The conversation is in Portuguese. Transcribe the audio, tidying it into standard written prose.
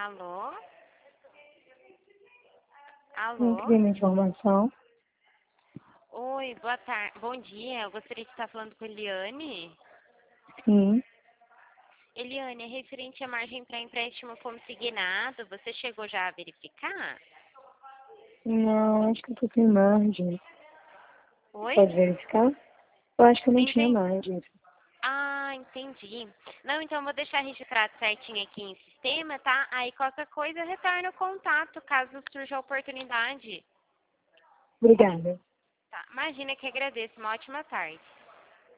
Alô? Não Alô? queria uma informação. Oi, boa tarde. Bom dia. Eu gostaria de estar falando com a Eliane. Sim. Eliane, é referente à margem para empréstimo consignado. Você chegou já a verificar? Não, acho que eu tô sem margem. Oi? Pode verificar? Eu acho que eu não tinha Entendi. margem. Ah, entendi. Não, então eu vou deixar registrado certinho aqui em sistema, tá? Aí qualquer coisa retorna o contato, caso surja a oportunidade. Obrigada. Tá. Imagina que agradeço. Uma ótima tarde.